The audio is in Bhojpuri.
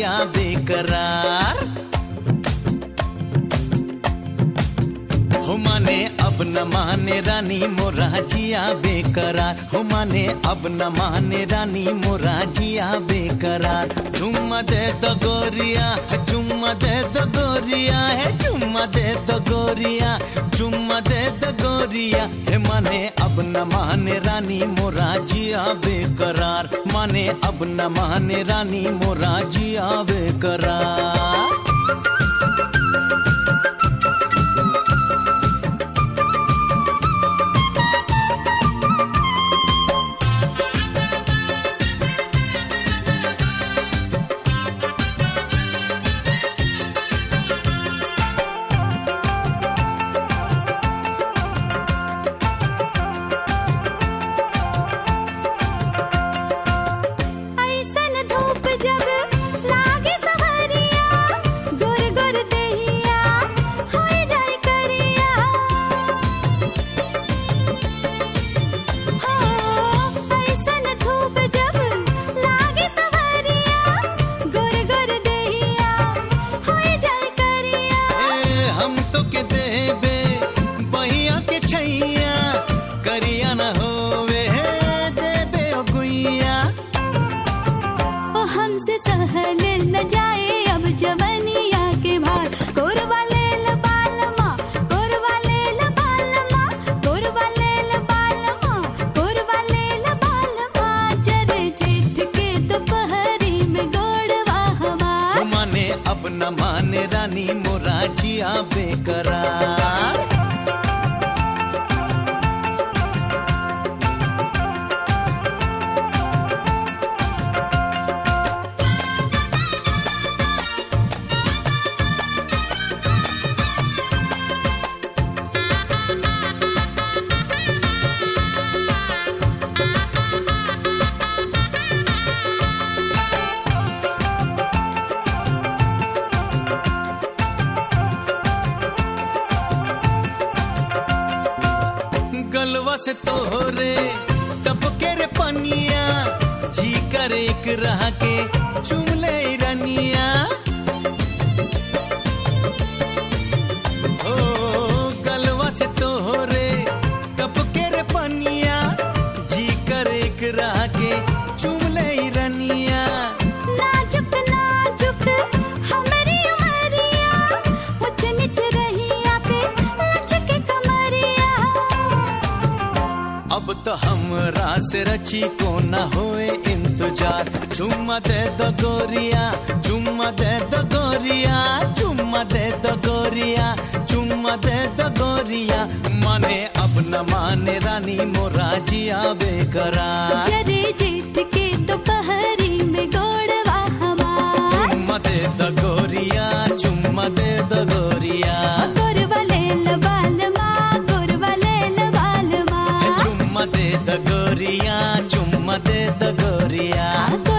जिया बेकरार। हो माने अब न माने रानी मोरा जिया बेकरार। हो माने अब न माने रानी मोरा जिया बेकरार। चुम्मा दे दो गोरिया, चुम्मा दे दो गोरिया है, चुम्मा दे दो गोरिया, चुम्मा दे दो गोरिया है। माने अब न माने रानी मोरा जिया बेकरार। माने अब न माने रानी मोरा जिया बेकरार। हम तो के देबे बहिया के छैया, करिया न होवे देबे ओ गुइया। ओ हमसे सहल न जाए अब जवनिया के भार। कोरवा ले ल बालमा, कोरवा ले ल बालमा, कोरवा ले ल बालमा, कोरवा ले ल बालमा। जरे जेठ के दोपहरी में गोड़वा हमार। माने अब न माने रानी मोरा जिया बेकरार। गलवा से तोहरे टपके रे पनिया, जी कर एक रह के चुम ले रनिया। ओ गलवा से तोहरे टपके रे पनिया, जी कर एक रह के चुम ले रनिया। नाजुक नाजुक हमारी उमरिया, ऊंच नीच रहिया पे लचके कमरिया। अब तो हमरा से रची को न होए इंतजार। चुम्मा दे दो गोरिया, चुम्मा दे दो गोरिया, चुम्मा दे दो गोरिया, चुम्मा दे दो गोरिया। माने अब न माने रानी मोरा जिया बेकरार। जरे जेठ के दोपहरी में गोड़वा हमार। चुम्मा दे दो गोरिया, चुम्मा दे दो गोरिया, कोरवा ले ल बालमा, कोरवा ले ल बालमा। चुम्मा दे दो गोरिया, चुम्मा दे दो गोरिया।